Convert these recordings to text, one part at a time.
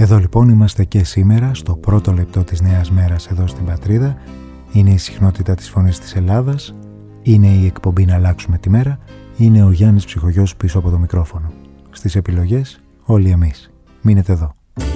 Εδώ λοιπόν είμαστε και σήμερα στο πρώτο λεπτό της νέας μέρας εδώ στην πατρίδα. Είναι η συχνότητα της Φωνής της Ελλάδας, είναι η εκπομπή «Να αλλάξουμε τη μέρα», είναι ο Γιάννης Ψυχογιός πίσω από το μικρόφωνο. Στις επιλογές όλοι εμείς. Μείνετε εδώ.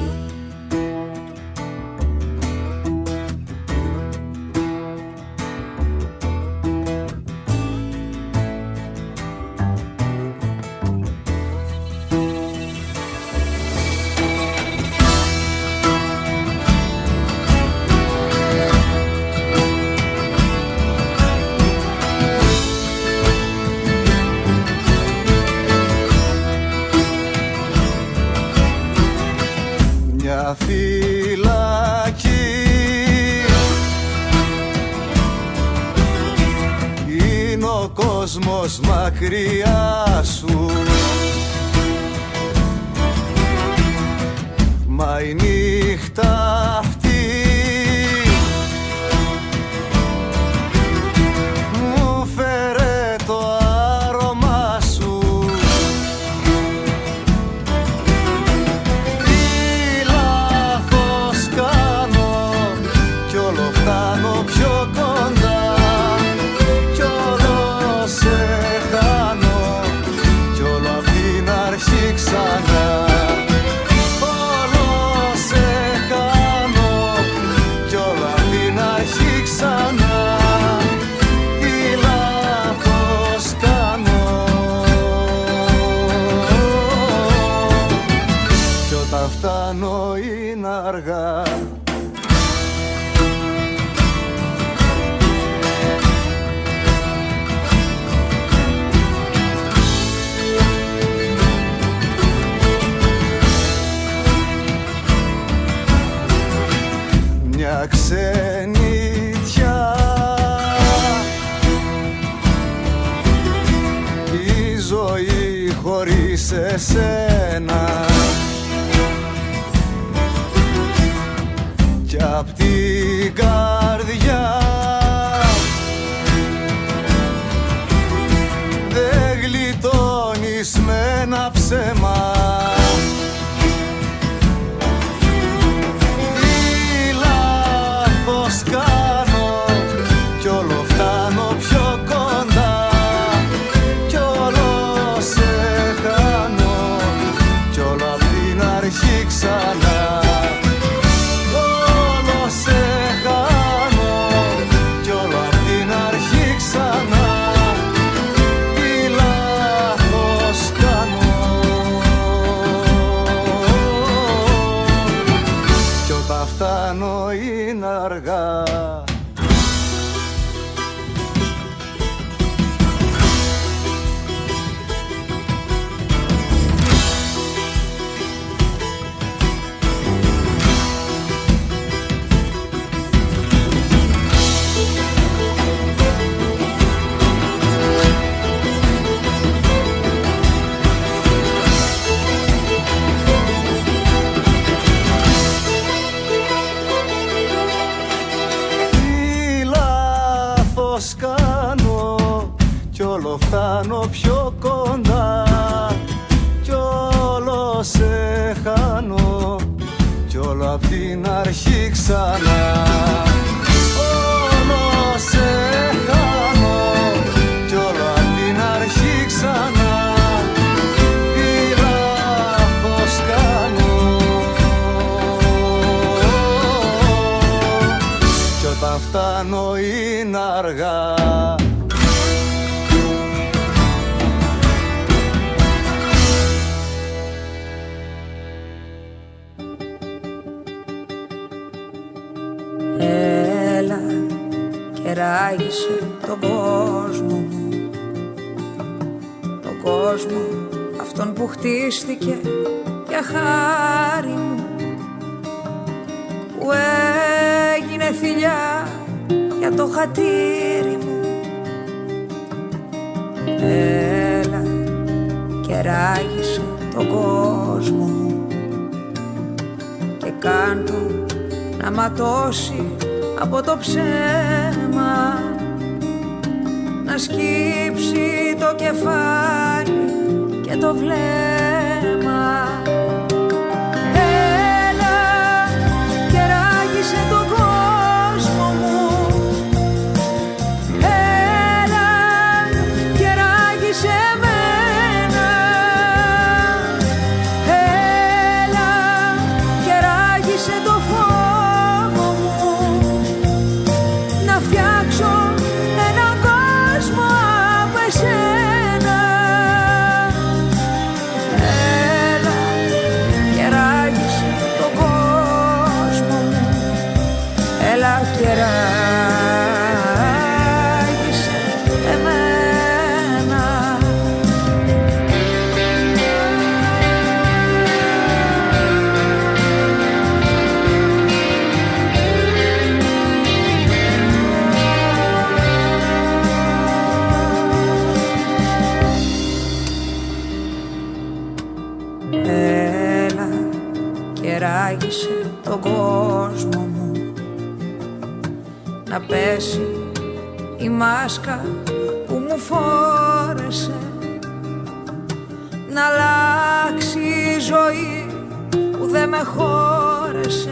Μακριά σου, μα η νύχτα αυτή μου φέρε το άρωμά σου. Τι λάθος κάνω κι όλο φτάνω πιο κοντά. Ξανά, όλο σε κάνω κι όλα την αρχή ξανά. Τι λάθος κάνω κι όταν φτάνω είναι αργά. Ξενιτιά, η ζωή χωρίς εσένα κι απ' την καρδιά δεν γλιτώνεις με ένα ψέμα. Κάνω κι όλο φτάνω πιο κοντά κι όλο σε κάνω κι όλο απ' την αρχή ξανά. Όλο σε κάνω κι όλο απ' την αρχή ξανά. Τι λάθος κάνω κι όταν φτάνω είναι αργά. Κάνω κι όλο φτάνω πιο κοντά κι όλο σε χάνω κι όλο απ' την αρχή ξανά. Όλο σε χάνω κι όλο απ' την αρχή ξανά. Τι λάθος κάνω κι όταν φτάνω είναι αργά. Έλα και ράγισε τον κόσμο μου, τον κόσμο αυτόν που χτίστηκε για χάρη μου, που έγινε θηλιά για το χατήρι μου. Έλα και ράγισε τον κόσμο μου και κάντο να ματώσει από το ψέμα, να σκύψει το κεφάλι και το βλέμμα. Έλα πέσει η μάσκα που μου φόρεσε, να αλλάξει η ζωή που δεν με χώρεσε.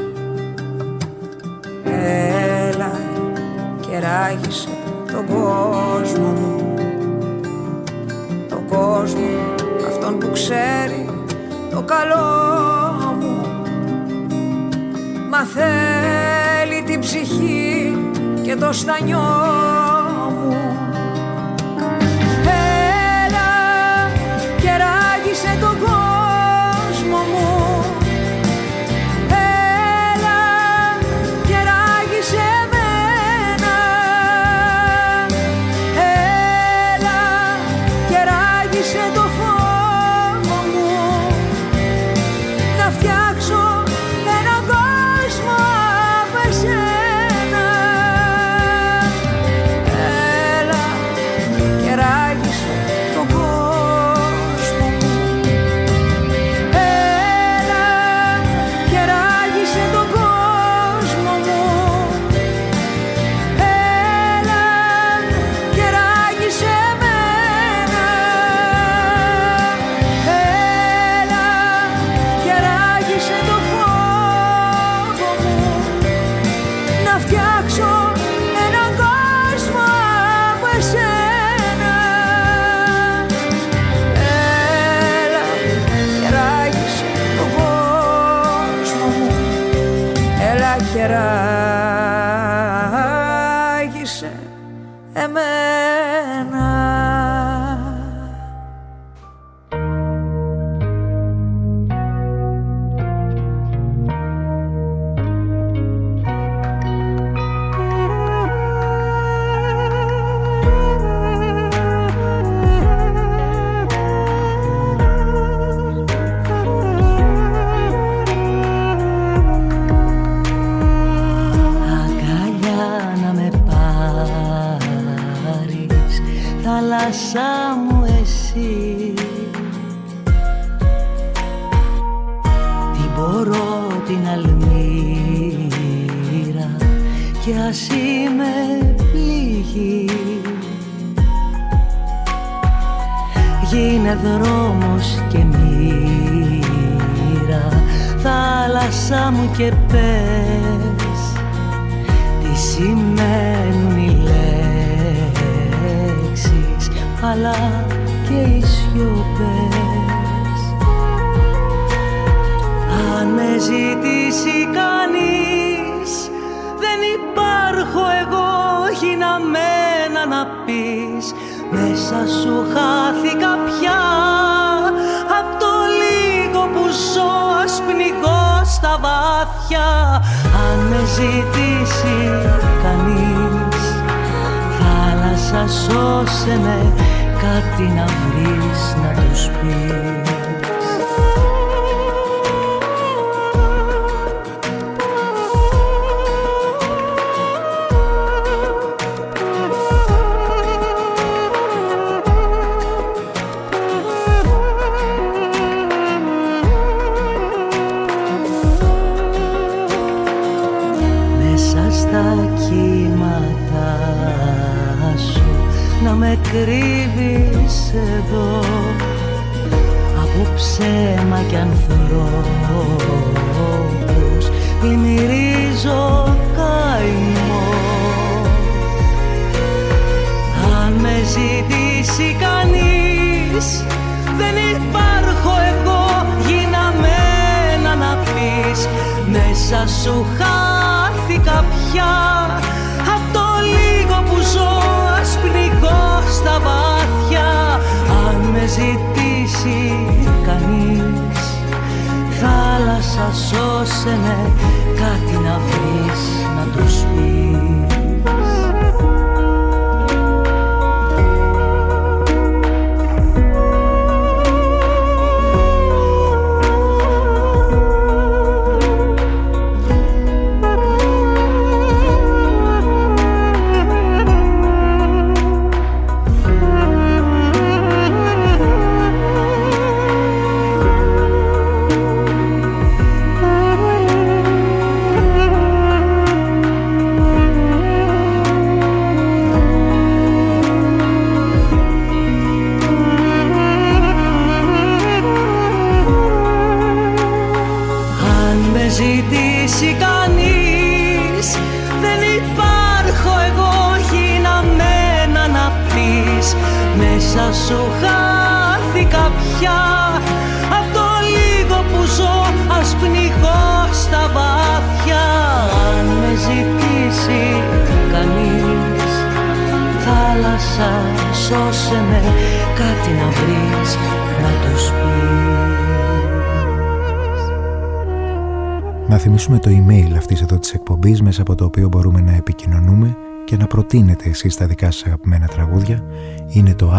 Έλα και ράγισε τον κόσμο μου, τον κόσμο αυτόν που ξέρει το καλό μου, μα θέλει την ψυχή και το στανιό μου. Έλα και ράγισε τον κόσμο μου, έλα και ράγισε εμένα, έλα και ράγισε το φόβο μου, να φτιάξω έναν κόσμο από εσένα. Έλα και ράγισε τον κόσμο μου, έλα και ράγισε τον κόσμο μου, έλα και ράγισε εμένα, έλα και ράγισε το φόβο μου, να φτιάξω έναν κόσμο από εσένα. Έλα και ράγισε τον κόσμο μου, έλα και ράγισε εμένα. Αγκαλιά να με πάρεις, θάλασσά μου εσύ, την μπορώ την αλμύρα κι ας είμαι πληγή. Γίνε δρόμος και μοίρα, θάλασσά μου και πες τι σημαίνουν οι λέξεις αλλά και οι σιωπές. Αν με ζητήσει κανείς, δεν υπάρχω εγώ γιναμένα να πεις. Μέσα σου χάθηκα πια, απ' το λίγο που ζω ας πνιγώ στα βάθια. Αν με ζητήσει κανείς, θάλασσα σώσε με, κάτι να βρεις να τους πεις. Με κρύβεις εδώ από ψέμα κι ανθρώπους, πλημμυρίζω καημό. Αν με ζητήσει κανείς, δεν υπάρχω εγώ γιναμένα να πεις. Μέσα σου χάθηκα πια, απ' το λίγο που ζω ας πνιγώ στα βάθια. Αν με ζητήσει κανείς, θάλασσα σώσε με, κάτι να βρεις να τους πεις. μέσα σου χάθηκα πια. Απ' το λίγο που ζω ας πνιγώ στα βάθια. Αν με ζητήσει κανείς, θάλασσα σώσε με, κάτι να βρεις να τους πεις. Να θυμίσουμε το email αυτής εδώ της εκπομπής, μέσα από το οποίο μπορούμε να επικοινωνούμε και να προτείνετε εσείς τα δικά σας αγαπημένα τραγούδια. Είναι το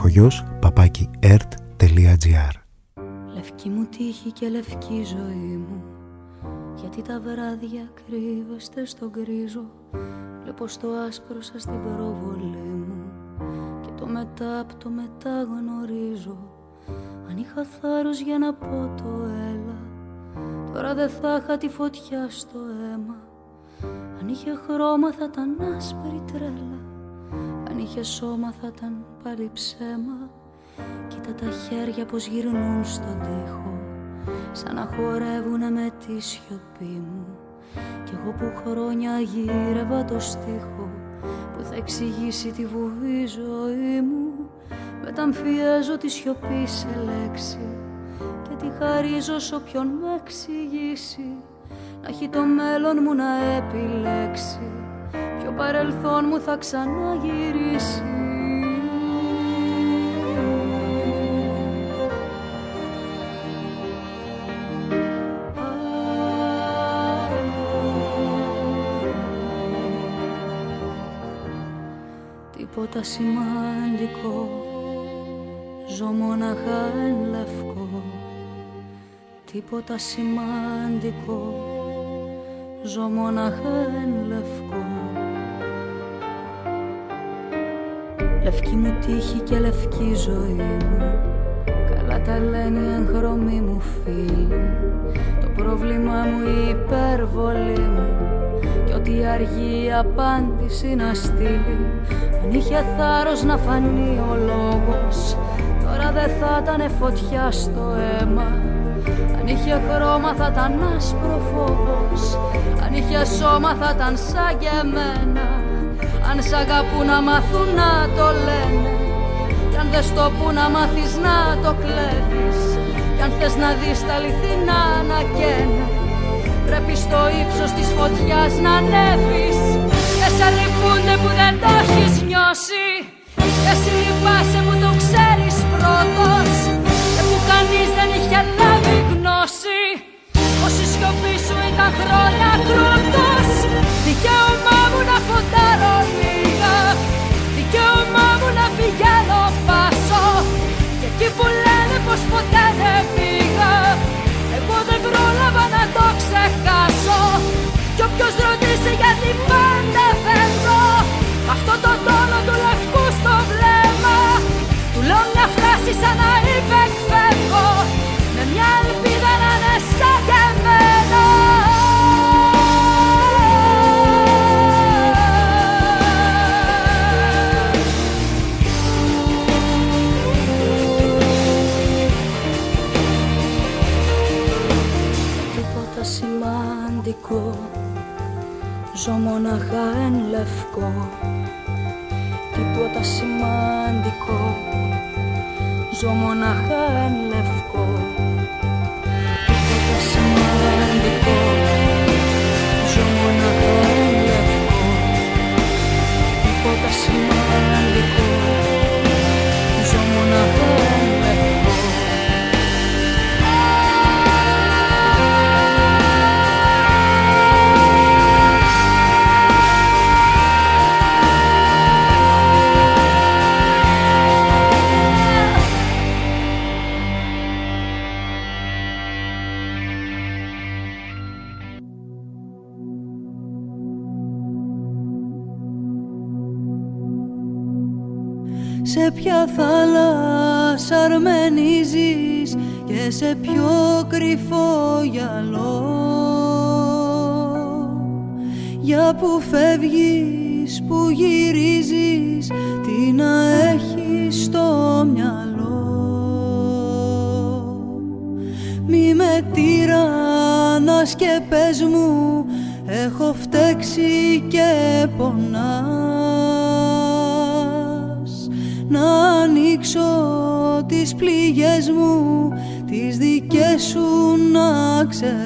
iPsychogos@ert.gr. Λευκή μου τύχη και λευκή ζωή μου, γιατί τα βράδια κρύβεστε στον γκρίζο. Βλέπω στο άσπρο σας την προβολή μου και το μετά απ' το μετά γνωρίζω. Αν είχα θάρρος για να πω το έλα, τώρα δεν θα είχα τη φωτιά στο αίμα. Αν είχε χρώμα θα ήταν άσπρη τρέλα, αν είχε σώμα θα ήταν πάλι ψέμα. Κοίτα τα χέρια πως γυρνούν στον τοίχο, σαν να χορεύουνε με τη σιωπή μου. Κι εγώ που χρόνια γύρευα το στίχο που θα εξηγήσει τη βουβή ζωή μου, μεταμφιέζω τη σιωπή σε λέξη και τη χαρίζω σ' όποιον με εξηγήσει. Να έχει το μέλλον μου να επιλέξει, ποιο παρελθόν μου θα ξαναγυρίσει. Τίποτα σημαντικό, ζω μοναχά εν λευκό. Τίποτα σημαντικό, ζω μοναχά εν λευκό. Λευκή μου τύχη και λευκή ζωή μου, καλά τα λένε οι εγχρωμοί μου φίλοι. Το πρόβλημά μου η υπερβολή μου, κι ό,τι αργεί η απάντηση να στείλει. Αν είχε θάρρος να φανεί ο λόγος, τώρα δεν θα ήτανε φωτιά στο αίμα. Αν είχε χρώμα θα ήταν άσπρο φόβος, αν είχε σώμα θα ήταν σαν και εμένα. Αν σ' αγαπούν να μάθουν να το λένε, κι αν δεν στο πουν να μάθεις να το κλέβεις, κι αν θες να δεις τα αληθινά να καίνε, πρέπει στο ύψος της φωτιάς να ανέβεις. Και σε λυπούνται που δεν το έχεις νιώσει, και εσύ λυπάσαι που το ξέρεις πρώτος, και που κανείς δεν είχε λάβει γνώση, πως η σιωπή σου ήταν χρόνια κρούτος. Δικαίωμά μου να φοντάρω λίγα, δικαίωμά μου να πηγαίνω πάσο, και εκεί που λένε πως ποτέ δεν πήγα, εγώ δεν πρόλαβα να το ξεχάσω. Κι όποιος ρωτήσει γιατί πάντα φεύγω, αυτό το τόνο του λευκού στο βλέμμα, του λέω μια φράση σαν να υπεκφεύγω, με μια ελπίδα να είναι σαν και εμένα. Τίποτα σημαντικό, ζω μοναχά εν λευκό. Τίποτα σημαντικό, ζω μοναχά εν λευκό. Τίποτα σημαντικό, ζω μοναχά εν λευκό. Τίποτα σημαντικό, ζω μοναχά εν λευκό. Σε ποια θάλασσα αρμενίζεις και σε ποιο κρυφό γυαλό, για που φεύγεις, που γυρίζεις, τι να έχεις στο μυαλό. Μη με τυραννάς και πες μου, έχω φταίξει και πονάς. Να ανοίξω τις πληγές μου, τις δικές σου να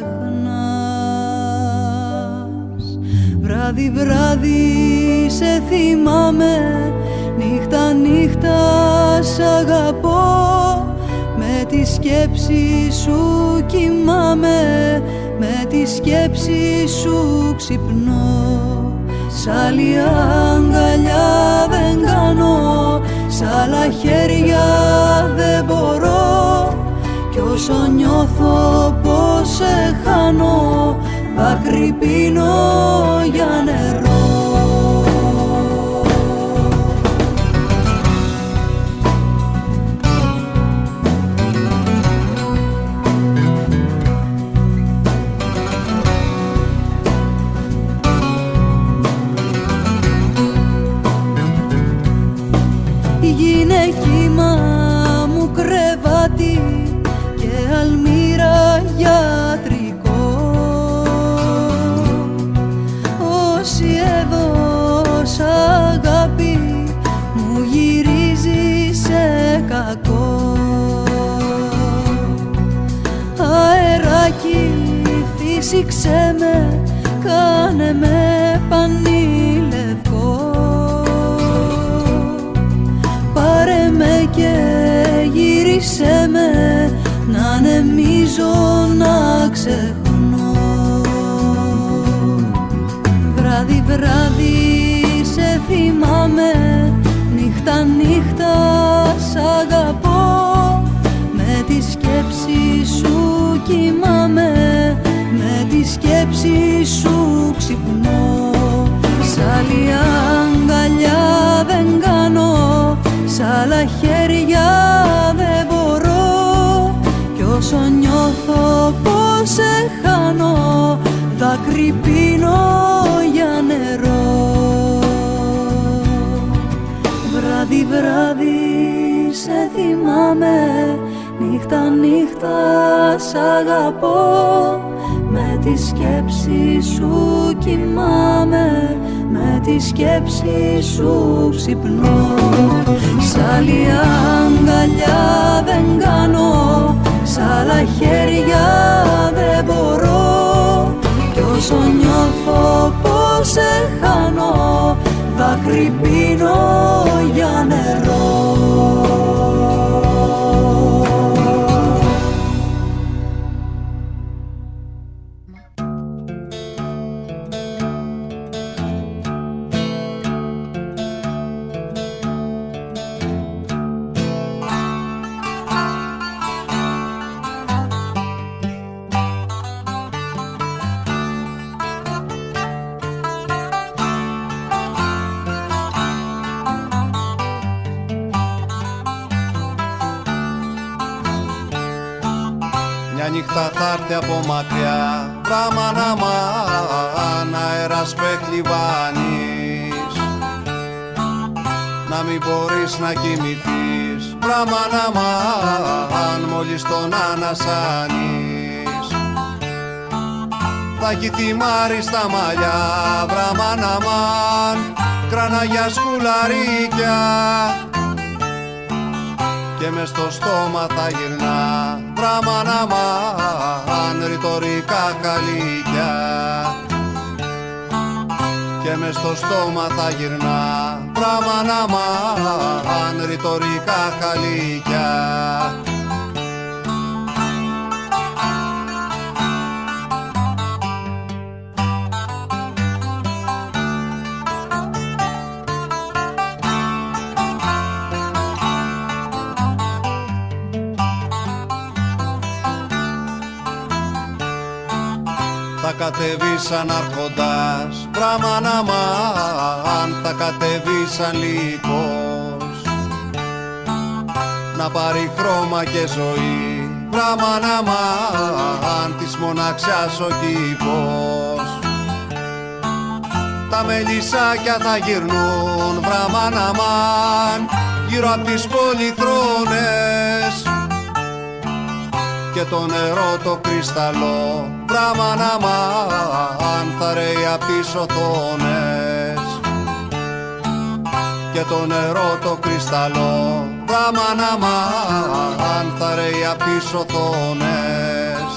ξεχνάς. Βράδυ βράδυ σε θυμάμαι, νύχτα νύχτα σ' αγαπώ, με τη σκέψη σου κοιμάμαι, με τη σκέψη σου ξυπνώ. Σ' άλλη αγκαλιά δεν κάνω, σ' άλλα χέρια δεν μπορώ, κι όσο νιώθω πως σε χάνω, δάκρυ πίνω για νερό. Γυναίκιμα μου κρεβάτι και αλμύρα γιατρικό, όσοι έδωσα αγάπη μου γυρίζει σε κακό. Αεράκι φύσηξε με, κάνε με πανηλευκό, πάρε με και γύρισε με, να ανεμίζω να ξεχνώ. Βράδυ βράδυ σε θυμάμαι, νύχτα νύχτα σ' αγαπώ, με τη σκέψη σου κοιμάμαι, με τη σκέψη σου ξυπνώ. Σ' άλλη αγκαλιά δεν κάνω, σ' άλλα χέρια δεν μπορώ, κι όσο νιώθω πως σε χάνω, δάκρυ πίνω για νερό. Βράδυ βράδυ σε θυμάμαι, νύχτα νύχτα σ' αγαπώ, με τη σκέψη σου κοιμάμαι, με τη σκέψη σου ξυπνώ. Σ' άλλη αγκαλιά δεν κάνω, σ' άλλα χέρια δεν μπορώ, κι όσο νιώθω πως σε χάνω, δάκρυ πίνω για νερό. νύχτα θα έρθει από μακριά, βραμαναμάν, αέρας πεχλιβάνεις, να μην μπορείς να κοιμηθείς, βραμαναμάν, μόλις τον ανασάνεις. Θα έχει θυμάρει στα μαλλιά, βραμαναμάν, κραναγιά σκουλαρίκια, και μες στο στόμα θα γυρνά, βραμαναμάν, ρητορικά καλύκια. Και μες στο στόμα θα γυρνά, βραμαναμάν, ρητορικά καλύκια. Θα κατεβεί σαν αρχοντάς, βραμαναμάν, θα κατεβεί σαν λύκος, να πάρει χρώμα και ζωή, βραμαναμάν, της μοναξιάς ο κήπος. Τα μελισσάκια θα γυρνούν, βραμαναμάν, γύρω απ' τις πολυθρόνες, και το νερό το κρυσταλλό, βραμαναμάν, θα ρέει απ' τις οθόνες. και το νερό το κρυσταλλό. Βραμαναμάν θα ρέει απ' τις οθόνες.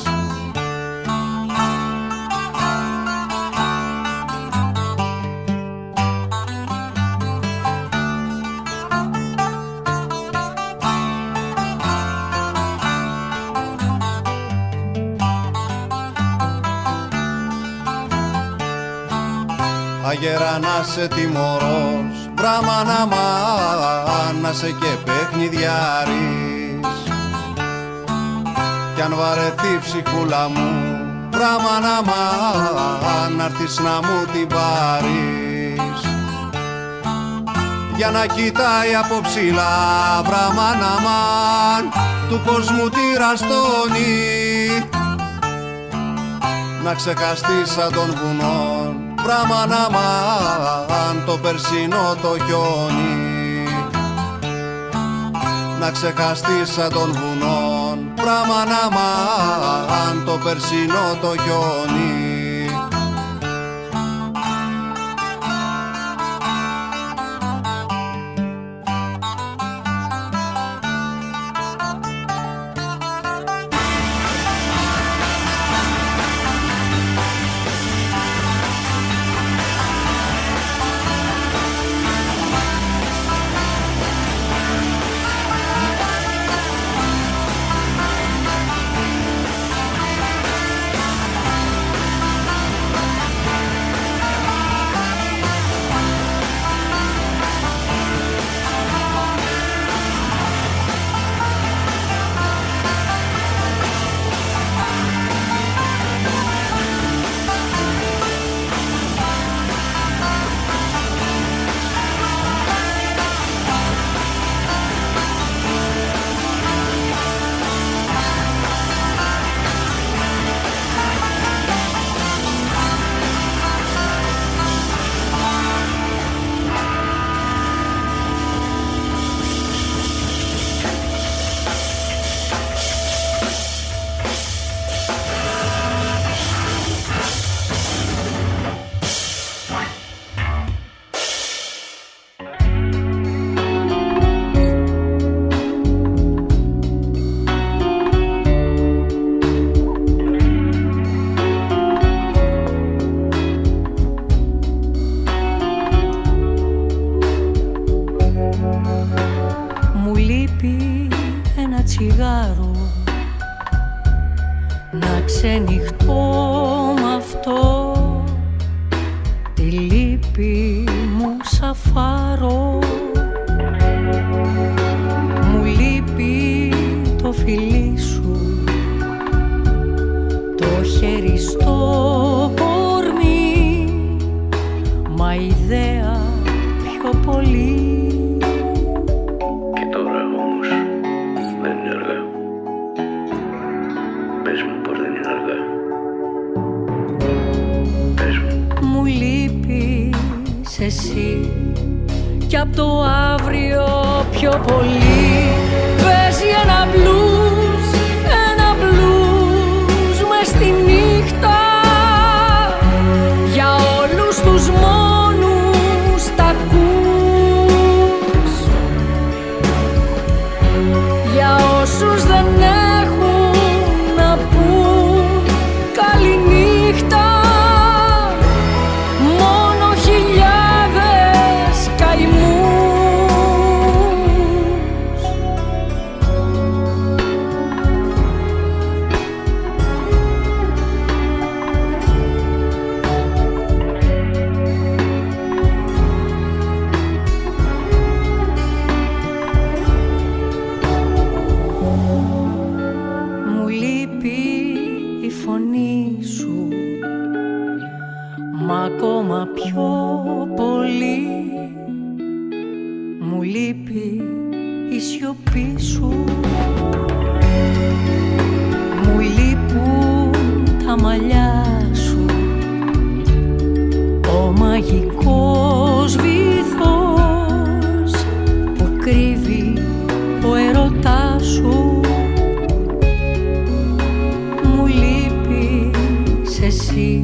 Αγέρα να σε τιμωρός, βραμαναμάν να σε και παιχνιδιάρης. Κι αν βαρεθεί ψυχούλα μου, βραμαναμάν να'ρθεις να μου την πάρεις. Για να κοιτάει από ψηλά, βραμαναμάν του κόσμου τη ραστόνη. Να ξεχαστείς σαν των βουνών, βραμαναμάν το περσινό το χιόνι. Να ξεχαστείς σαν των βουνών, βραμαναμάν το περσινό το χιόνι.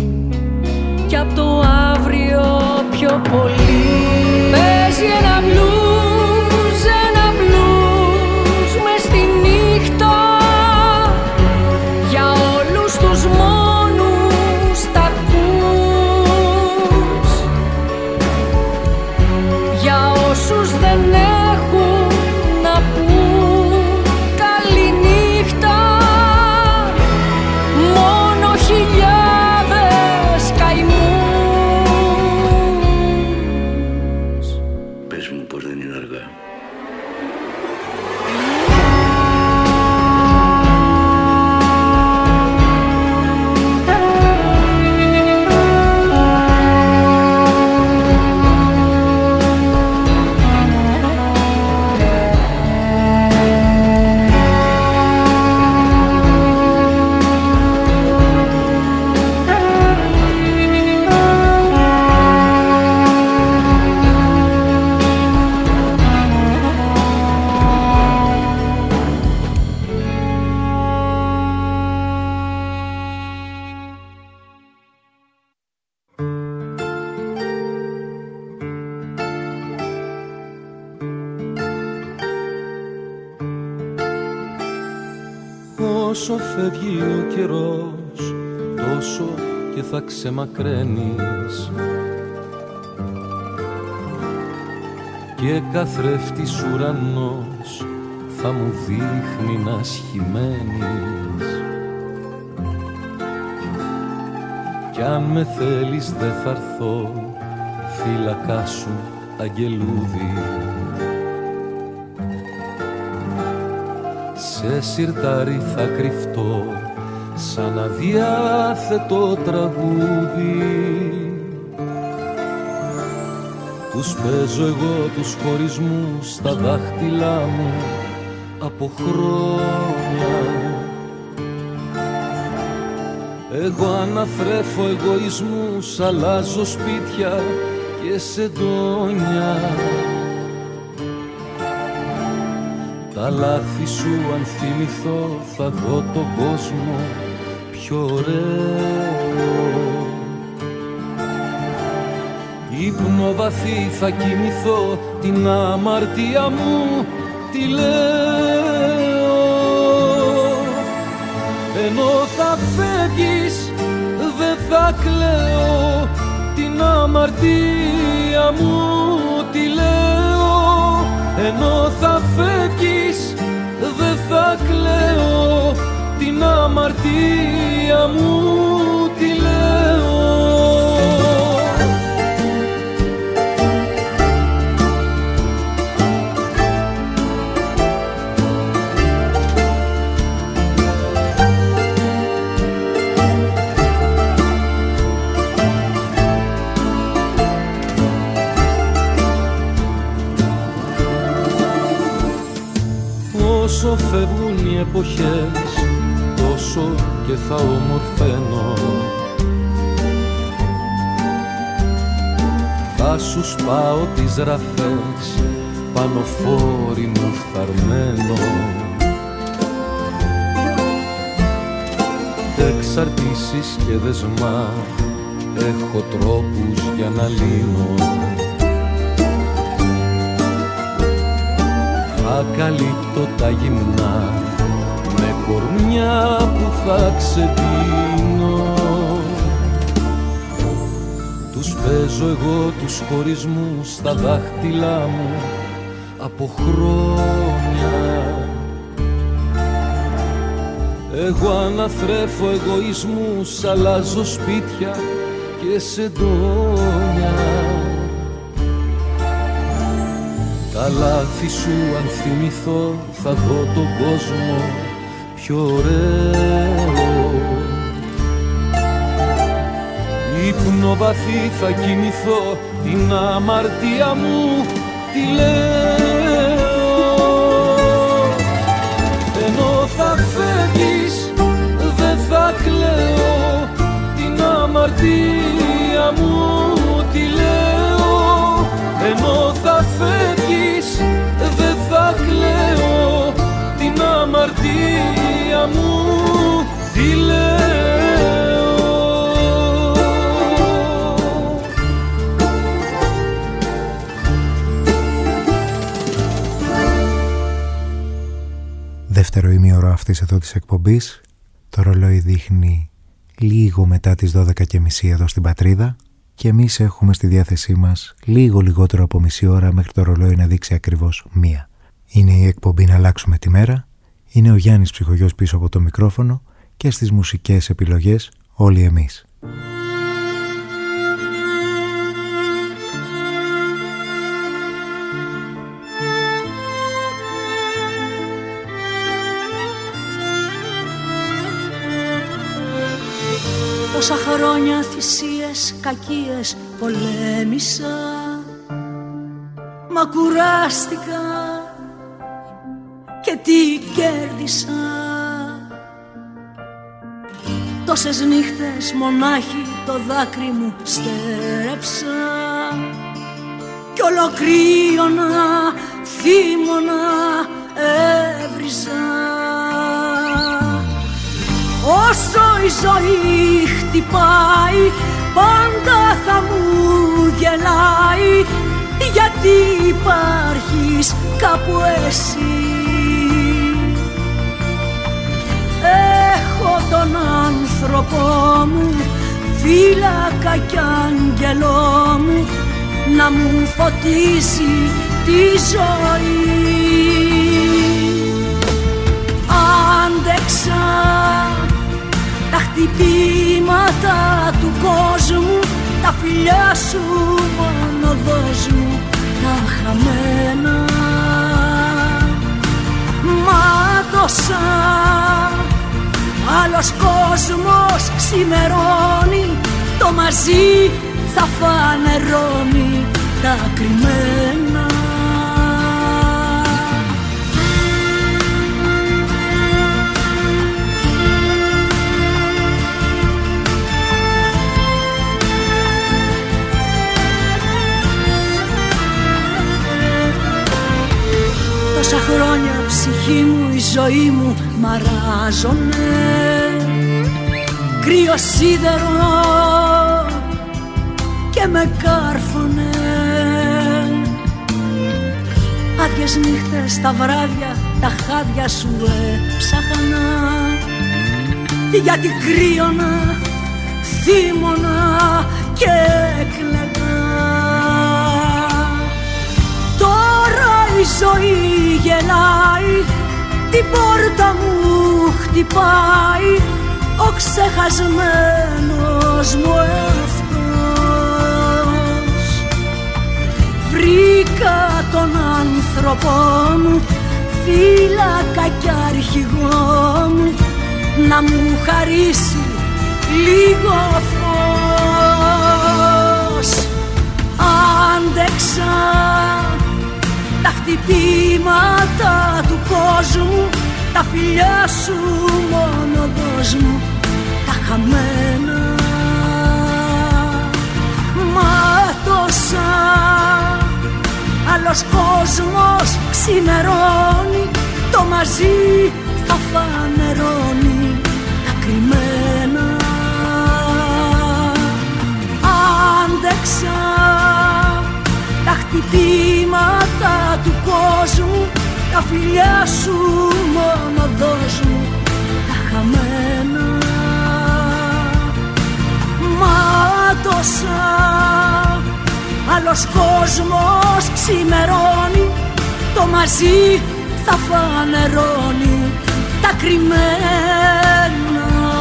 Κι απ' το αύριο πιο πολύ παίζει ένα μπλου. πως δεν είναι αργά. Όσο φεύγει ο καιρός, τόσο και θα ξεμακραίνεις και καθρέφτης ουρανός θα μου δείχνει να σχημένεις. Κι αν με θέλεις δε θα έρθω, φύλακά σου αγγελούδι, σε σιρτάρι θα κρυφτώ σαν αδιάθετο τραγούδι. Τους παίζω εγώ τους χωρισμούς στα δάχτυλά μου από χρόνια. Εγώ αναθρέφω εγωισμούς, αλλάζω σπίτια και σεντόνια. Τα λάθη σου αν θυμηθώ θα δω τον κόσμο πιο ωραίο. Ύπνο βαθύ θα κοιμηθώ, την αμαρτία μου τη λέω. Ενώ θα φεύγεις δεν θα κλαίω, την αμαρτία μου τη λέω. Ενώ θα φεύγεις δεν θα κλαίω, την αμαρτία μου τη λέω. Όσο φεύγουν οι εποχές, τόσο και θα ομορφαίνω. Θα σου σπάω τις ραφές, πανοφόρι μου φθαρμένο. Εξαρτήσεις και δεσμά, έχω τρόπους για να λύνω. Ακαλύπτω τα γυμνά με κορμιά που θα ξεπίνω. Τους παίζω εγώ τους χωρισμούς στα δάχτυλά μου από χρόνια. Εγώ αναθρέφω εγωισμούς, αλλάζω σπίτια και σεντόνια. Τα λάθη σου αν θυμηθώ θα δω τον κόσμο πιο ωραίο. Ύπνο βαθύ θα κοιμηθώ, την αμαρτία μου τη λέω. Ενώ θα φεύγεις δεν θα κλαίω, την αμαρτία μου τη λέω. Ενώ θα φεύγεις δεν θα κλαίω, την αμαρτία μου τη λέω. Δεύτερο ημίωρο αυτής εδώ της εκπομπής. Το ρολόι δείχνει λίγο μετά τις 12:30 εδώ στην Πατρίδα και εμείς έχουμε στη διάθεσή μας λίγο λιγότερο από μισή ώρα μέχρι το ρολόι να δείξει ακριβώς 1. Είναι η εκπομπή «Να αλλάξουμε τη μέρα». Είναι ο Γιάννης Ψυχογιός πίσω από το μικρόφωνο και στις μουσικές επιλογές όλοι εμείς. Τόσα χρόνια θυσίες, κακίες πολέμησα, μα κουράστηκα και τι κέρδισα. Τόσες νύχτες μονάχη το δάκρυ μου στέρεψα κι ολοκρύωνα, θύμωνα έβριζα. Όσο η ζωή χτυπάει πάντα θα μου γελάει, γιατί υπάρχεις κάπου εσύ. Έχω τον άνθρωπο μου, φύλακα κι άγγελό μου, να μου φωτίσει τη ζωή. Άντεξα τα χτυπήματα του κόσμου, τα φιλιά σου μόνο δώσ' μου τα χαμένα. Μάτωσα, άλλος κόσμος ξημερώνει, το μαζί θα φανερώνει τα κρυμμένα. Τόσα χρόνια ψυχή μου, η ζωή μου μαράζωνε, κρύο σίδερο και με κάρφωνε. Άδειες νύχτες, τα βράδια, τα χάδια σου έψαχανα, γιατί κρύωνα, θύμωνα και έκλαιγα. Τώρα η ζωή γελάει, την πόρτα μου χτυπάει, ο ξεχασμένος μου εαυτός. Βρήκα τον άνθρωπό μου, φύλακα κι αρχηγό μου, να μου χαρίσει λίγο φως. Άντεξα τα χτυπήματα του κόσμου, τα φιλιά σου μόνο δώσ' μου τα χαμένα. Μάτωσα, άλλος κόσμος ξημερώνει, το μαζί θα φανερώνει τα κρυμμένα. Άντεξα τα χτυπήματα του κόσμου, τα φιλιά σου μόνο δώσ' μου τα χαμένα. Μάτωσα, άλλος κόσμος ξημερώνει, το μαζί θα φανερώνει τα κρυμμένα.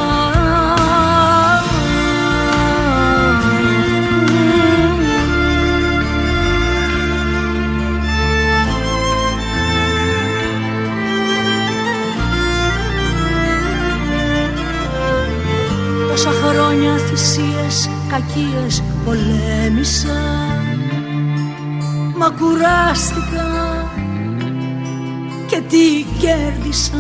Τόσα χρόνια θυσίες, κακίες πολέμησα, μα κουράστηκα και τι κέρδισα.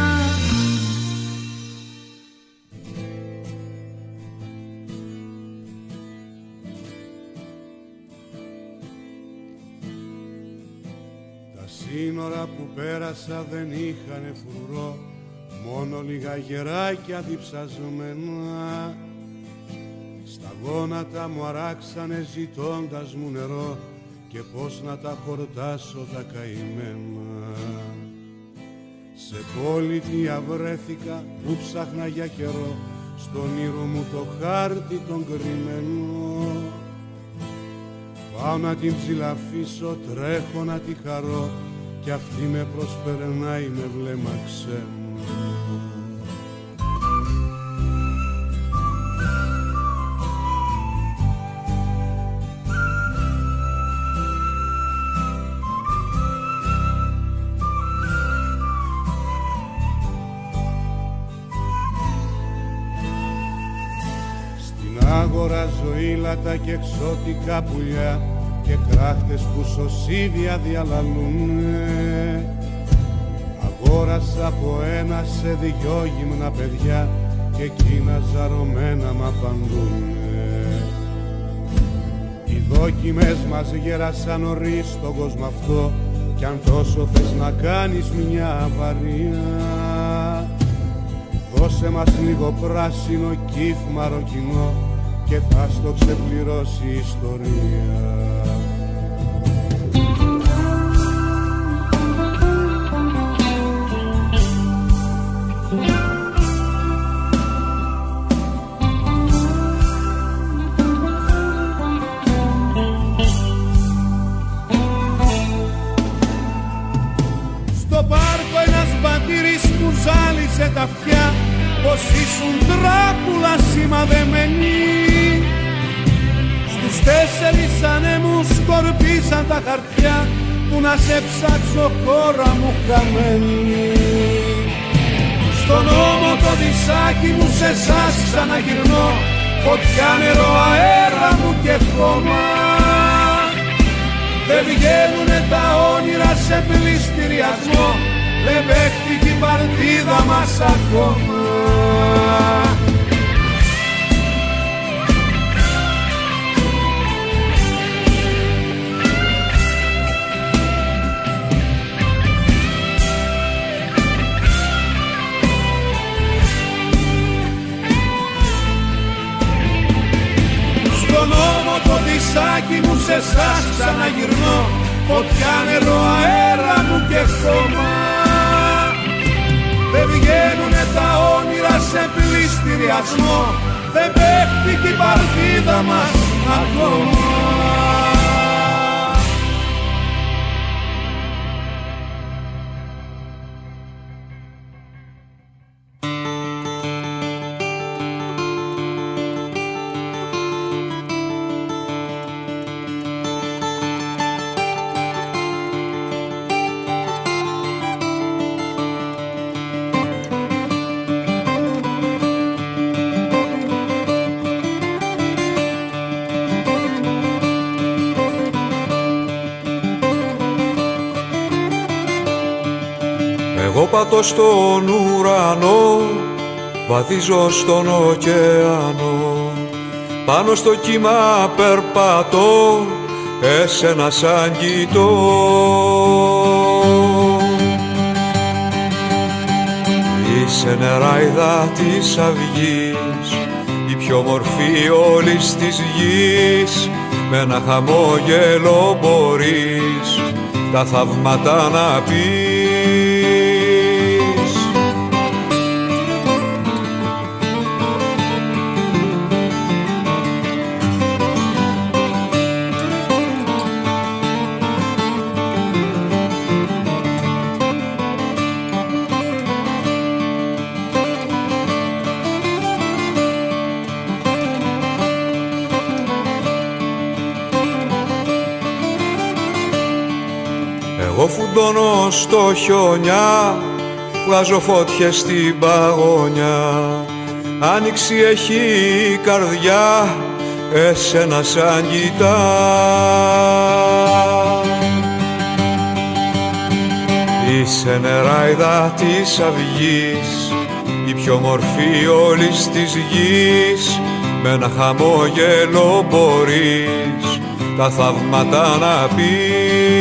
Τα σύνορα που πέρασα δεν είχανε φρουρό, μόνο λίγα γεράκια διψασμένα. Στα γόνατα μου αράξανε ζητώντας μου νερό, και πώς να τα χορτάσω τα καημένα. Σε πόλη βρέθηκα που ψάχνα για καιρό, στον ήρω μου το χάρτη τον κρυμμένο. Πάω να την ψηλαφίσω, τρέχω να τη χαρώ, κι αυτή με προσπερνάει με βλέμμα ξένο. ποήλατα και εξώτικα πουλιά και κράχτες που σωσίδια διαλαλούνε. Αγόρασα από ένα σε δυο γυμνα παιδιά και εκείνα ζαρωμένα μ' απαντούνε. Οι δόκιμες μας γέρασαν νωρίς στον κόσμο αυτό κι αν τόσο θες να κάνεις μια αβαρία, δώσε μας λίγο πράσινο κύφ μαροκινό και θα στο ξεπληρώσει η ιστορία. Ζάλισε τα αυτιά πως ήσουν τράπουλα σημαδεμένη. Στους 4 ανέμους σκορπίσαν τα χαρτιά που να σε ψάξω χώρα μου χαμένη. Στον ώμο το δισάκι μου σε εσάς ξαναγυρνώ, φωτιά, νερό, αέρα μου και χώμα. Δεν βγαίνουνε τα όνειρα σε πληστηριασμό, δεν παίχτηκε η παρτίδα μας ακόμα. Στον ώμο το δισάκι μου σε εσάς ξαναγυρνώ, φωτιά, νερό, αέρα μου και χώμα. Δεν βγαίνουνε τα όνειρα σε πληστηριασμό, δεν παίχτηκε η παρτίδα μας ακόμα. Εγώ πατώ στον ουρανό, βαδίζω στον ωκεανό, πάνω στο κύμα περπατώ, εσένα σαν κοιτώ. Είσαι νεράιδα της αυγής, η πιο μορφή όλης της γης, με ένα χαμόγελο μπορείς τα θαύματα να πεις. Εγώ φουντώνω στο χιόνια, βγάζω φώτιες στην παγωνιά, άνοιξη έχει η καρδιά, εσένα σαν κοιτά. Είσαι νεράιδα της αυγής, η πιο μορφή όλης της γης, με ένα χαμόγελο μπορείς τα θαύματα να πεις.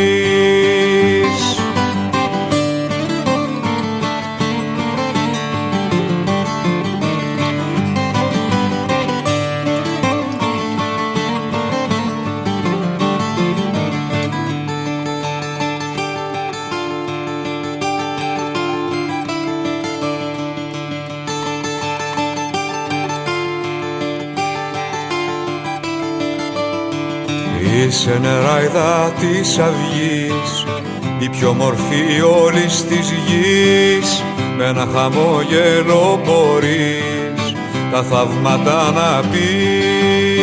Είσαι νεράιδα της αυγής, η πιο μορφή όλης της γης, με ένα χαμόγελο μπορείς τα θαύματα να πεις.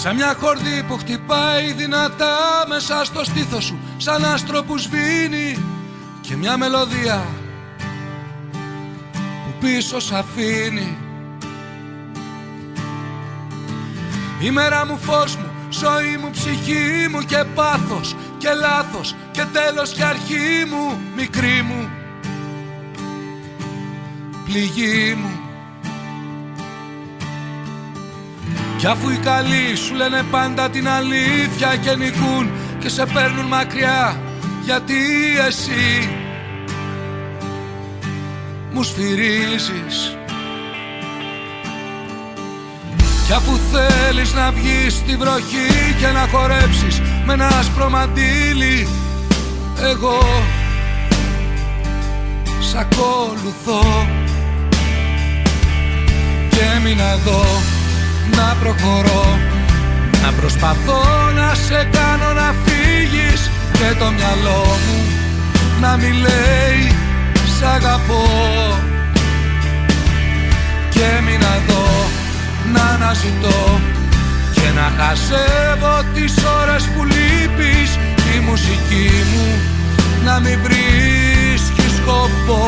Σαν μια χορδή που χτυπάει δυνατά μέσα στο στήθος σου, σαν άστρο που σβήνει, και μια μελωδία που πίσω σ' αφήνει. Η μέρα μου, φως μου, ζωή μου, ψυχή μου και πάθος και λάθος και τέλος και αρχή μου, μικρή μου, πληγή μου. Κι αφού οι καλοί σου λένε πάντα την αλήθεια και νικούν και σε παίρνουν μακριά, γιατί εσύ μου σφυρίζεις. Κι αφού θέλεις να βγεις στη βροχή και να χορέψεις με ένα άσπρο μαντίλι, εγώ σ' ακολουθώ. Και έμεινα εδώ να προχωρώ, να προσπαθώ να σε κάνω να φύγεις, και το μυαλό μου να μη λέει σ' αγαπώ. Και έμεινα εδώ να αναζητώ και να χασεύω τις ώρες που λείπεις, η μουσική μου να μην βρίσκει σκοπό.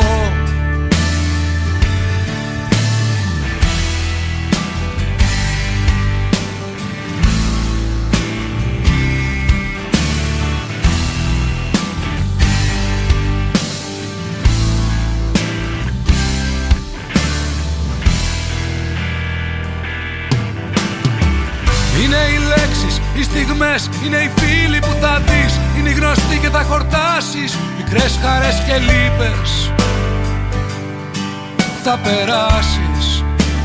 Είναι οι λέξεις, οι στιγμές, είναι οι φίλοι που θα δεις, είναι οι γνωστοί και θα χορτάσεις, μικρές χαρές και λύπες θα περάσεις.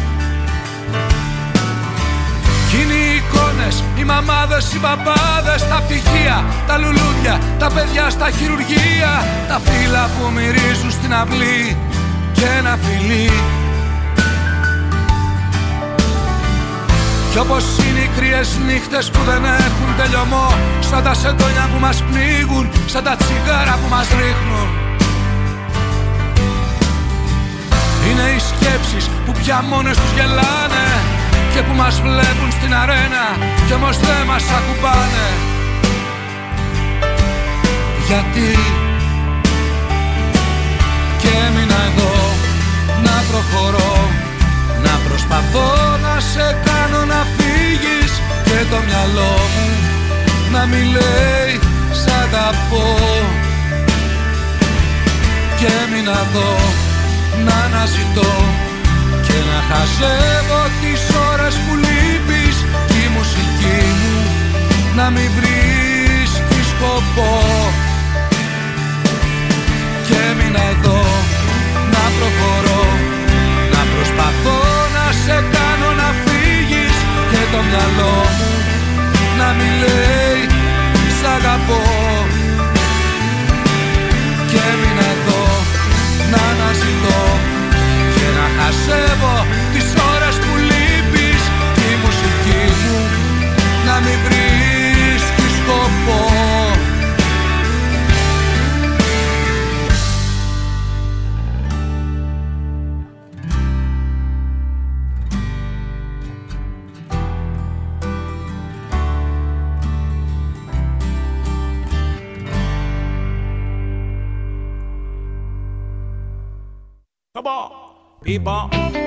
Κι είναι οι εικόνες, οι μαμάδες, οι μπαμπάδες, τα πτυχία, τα λουλούδια, τα παιδιά στα χειρουργεία, τα φύλλα που μυρίζουν στην αυλή και ένα φιλί. Κι όπως είναι οι κρύες νύχτες που δεν έχουν τελειωμό, σαν τα σεντόνια που μας πνίγουν, σαν τα τσιγάρα που μας ρίχνουν. Είναι οι σκέψεις που πια μόνες τους γελάνε και που μας βλέπουν στην αρένα κι όμως δεν μας ακουμπάνε. Γιατί και έμεινα εδώ να προχωρώ, να προσπαθώ να σε κάνω να φύγεις, και το μυαλό μου να μη λέει σ' αγαπώ. Και έμεινα εδώ να αναζητώ και να χαζεύω τις ώρες που λείπεις, και η μουσική μου να μην βρίσκει σκοπό. Και έμεινα εδώ να προχωρώ, να προσπαθώ να σε κάνω να φύγεις, και το μυαλό μου να μην λέει σ' αγαπώ. Και έμεινα εδώ να αναζητώ και να χασεύω τις ώρες που λείπεις, και η μουσική μου να μην βρίσκει σκοπό. People,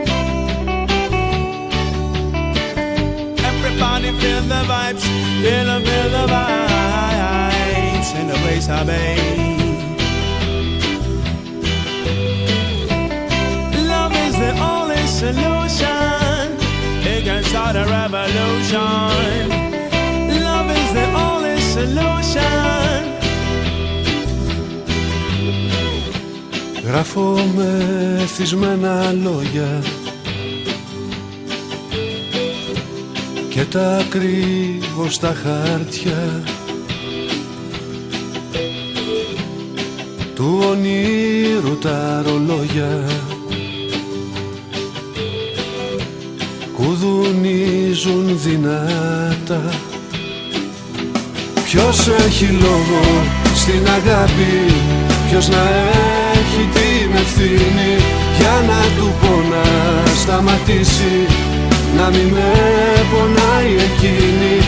everybody feel the vibes, feel the vibes in the place I be. Love is the only solution, it can start a revolution. Love is the only solution. Γράφω με εθισμένα λόγια και τα κρύβω στα χάρτια του ονείρου τα ρολόγια, κουδουνίζουν δυνατά. Ποιος έχει λόγο στην αγάπη, ποιος να έχει την ευθύνη για να του πω να σταματήσει, να μην με πονάει εκείνη.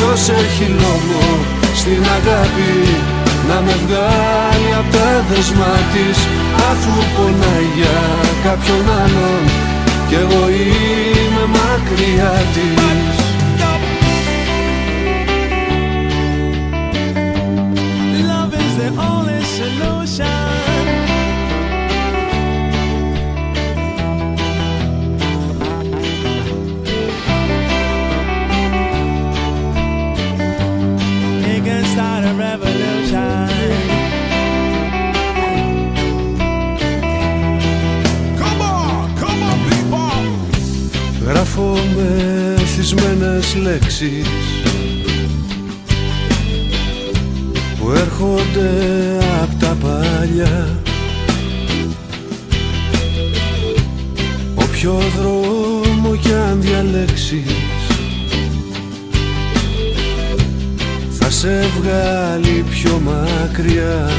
Ποιος έχει λόγο στην αγάπη να με βγάλει απ' τα δεσμά της, αφού πονάει για κάποιον άλλον κι εγώ είμαι μακριά της. Love is the only solution. It can start a revolution. Γράφω μεθυσμένες λέξεις που έρχονται απ' τα παλιά. Όποιο δρόμο κι αν διαλέξεις θα σε βγάλει πιο μακριά.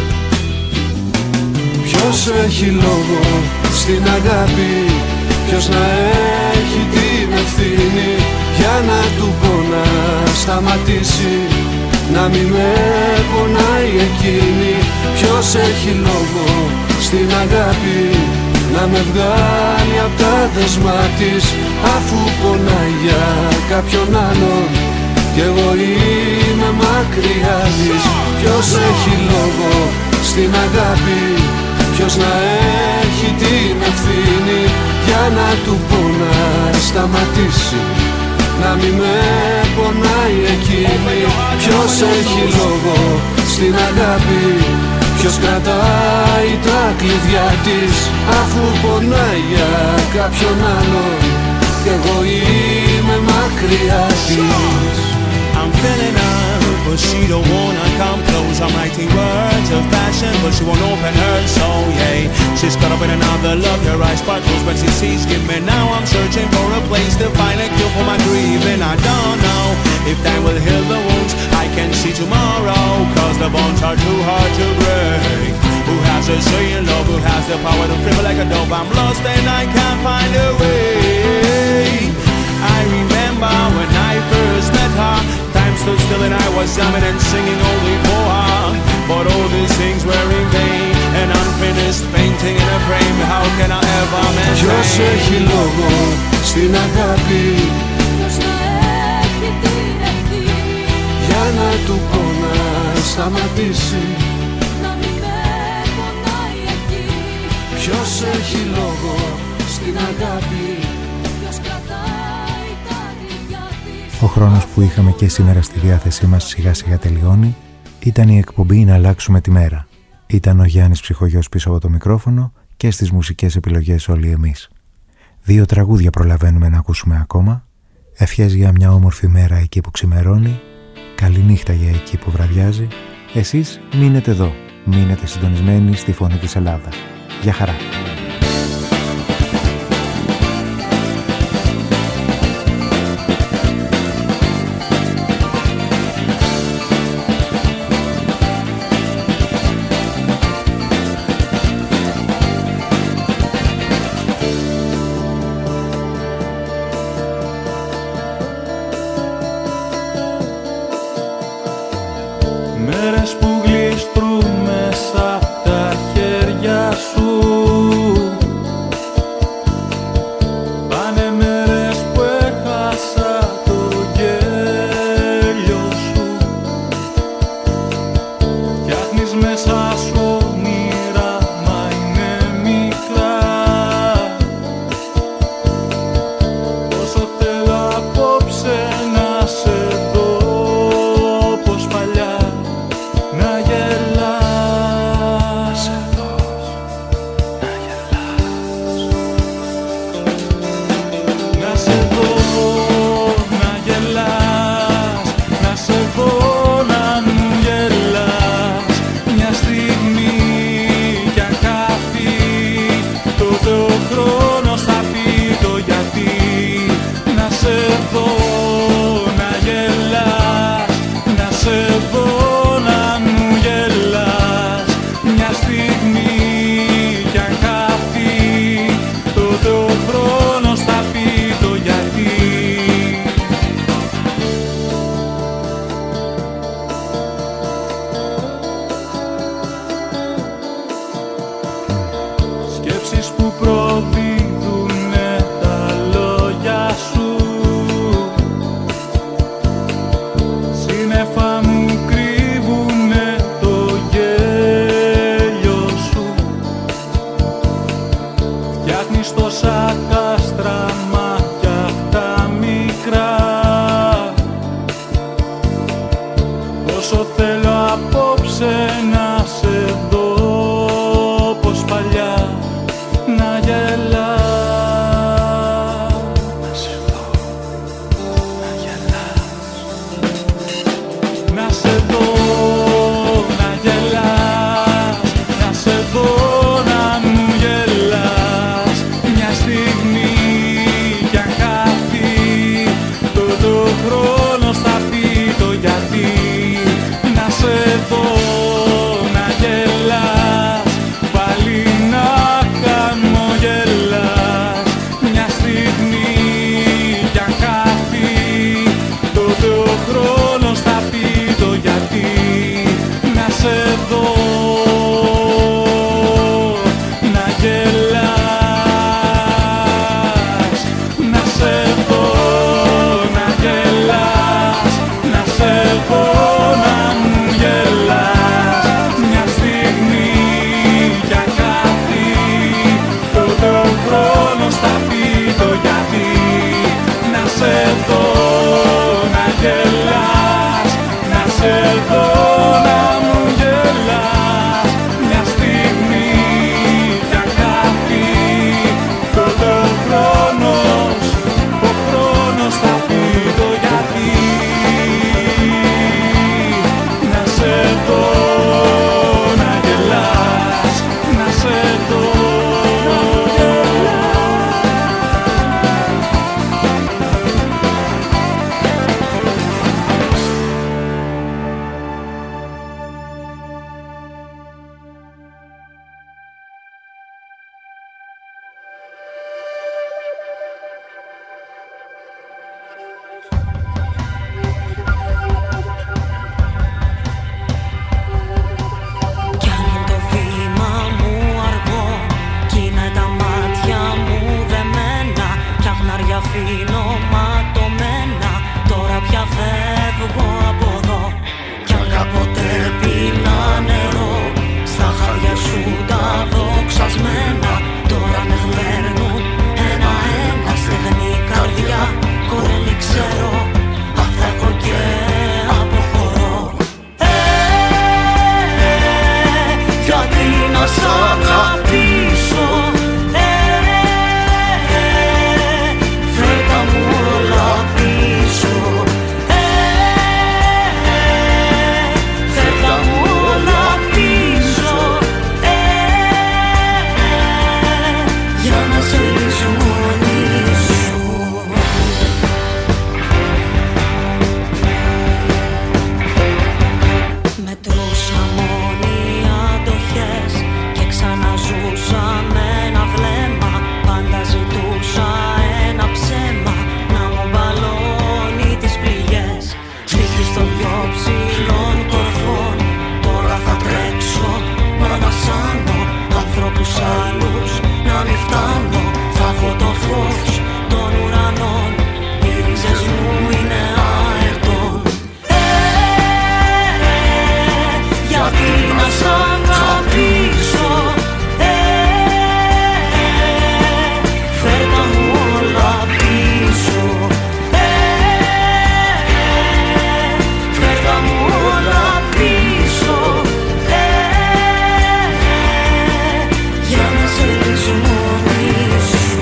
Ποιος έχει λόγο στην αγάπη, ποιος να έχει την ευθύνη για να του πω να σταματήσει, να μην με πονάει εκείνη. Ποιος έχει λόγο στην αγάπη να με βγάλει απ' τα δεσμά της, αφού πονάει για κάποιον άλλον κι εγώ είμαι μακριά της. Ποιος έχει λόγο στην αγάπη, ποιος να έχει την ευθύνη για να του πω να σταματήσει, να μην με πονάει εκείνη. Ποιος έχει λόγο στην αγάπη, ποιος κρατάει τα κλειδιά της, αφού πονάει για κάποιον άλλον κι εγώ είμαι μακριά της. I'm feeling up, but she don't wanna come close. I'm writing words of passion, but she won't open her soul, yeah. She's caught up in another love, her eyes sparkles when she sees me. Now I'm searching for a place to find a cure for my grieving. I don't know if time will heal the wounds. I can see tomorrow, cause the bones are too hard to break. Who has a say in love, who has the power to flip like a dove? I'm lost and I can't find a way. I remember when I first met her, time stood still and I was jamming and singing only for her. But all these things were in vain, an unfinished painting in a frame. How can I ever maintain? Ποιος έχει λόγο στην αγάπη, ποιος να έχει την ευθύνη για να του πω να σταματήσει, να μην με πονάει εκείνη. Ποιος έχει λόγο στην αγάπη. Ο χρόνος που είχαμε και σήμερα στη διάθεσή μας σιγά σιγά τελειώνει. Ήταν η εκπομπή «Να αλλάξουμε τη μέρα». Ήταν ο Γιάννης Ψυχογιός πίσω από το μικρόφωνο και στις μουσικές επιλογές όλοι εμείς. 2 τραγούδια προλαβαίνουμε να ακούσουμε ακόμα. Ευχές για μια όμορφη μέρα εκεί που ξημερώνει. Καλή νύχτα για εκεί που βραδιάζει. Εσείς μείνετε εδώ. Μείνετε συντονισμένοι στη Φωνή της Ελλάδας. Γεια χαρά. Μέρες που γλιστρούμε σαν τα χέρια σου, πάνε μέρες που έχασα το γέλιο σου. Φτιάχνεις μέσα σου όνειρα, μα είναι μικρά. Όσο θέλω απόψε να σε δω πως παλιά να γελάς. απόψε να σε δω πως παλιά να γελάς. Να σε δω να γελάς. Να σε δω να γελάς. Να σε δω να μου γελάς. Μια στιγμή κι αν χάθει το χρόνος θα πει το γιατί. Να σε δω να γελάς, πάλι να χαμογελάς. Μια στιγμή κι αν χάθει τότε ο χρόνος θα πει το γιατί. Να σε δω να γελάς. Να σε δω να γελάς. Να σε δω να μου γελάς. Μια στιγμή κι αν χάθει τότε ο χρόνος θα πει το γιατί. Να σε δω να γελάς. Να σε δω να μου γελάς. Μια στιγμή κι αν χάθει τότε ο χρόνος θα πει το γιατί. Να σε δω να γελάς. Να σε δω να γελάς. Κι αν είναι το βήμα μου αργό, κι είναι τα μάτια μου δεμένα, κι αγνάρια αφήνω ματωμένα, τώρα πια φεύγω από εδώ. Κι αν κάποτε πίνα νερό στα χάδια σου τα δοξασμένα, τώρα με χβέρνουν ένα-ένα, στεγνή καρδιά, κορένι ξέρω, αυτά έχω και αποχωρώ. Γιατί να σ' αγαπήσω, φέρτα μου όλα πίσω, φέρτα μου όλα πίσω, για να σε λησμονήσω. Μετρούσα μόνοι αντοχές και ξαναζούσα με ένα βλέμμα. Πάντα ζητούσα ένα ψέμα να μου μπαλώνει τις πληγές. Στήθη των πιο ψηλών κορφών, τώρα θα τρέξω να ανασάνω ανθρώπους άλλους να μην φτάνω. Θα έχω το φως των ουρανών, οι ρίζες μου είναι αετών. Γιατί να σ' αγαπήσω, φέρτα μου όλα πίσω, φέρτα μου όλα πίσω, για να σε λησμονήσω.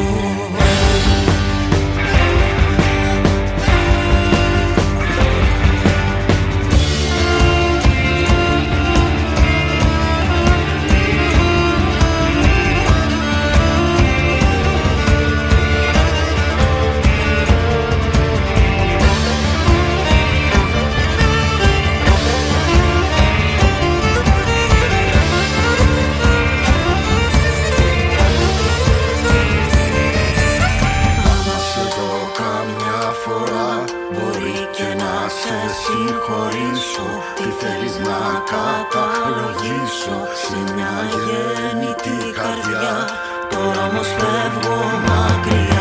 Άμα σε δω καμιά φορά, μπορεί και να σε συγχωρήσω. Τι θέλεις να καταλογίσω σε μια γέννητη καρδιά, τώρα όμως φεύγω μακριά.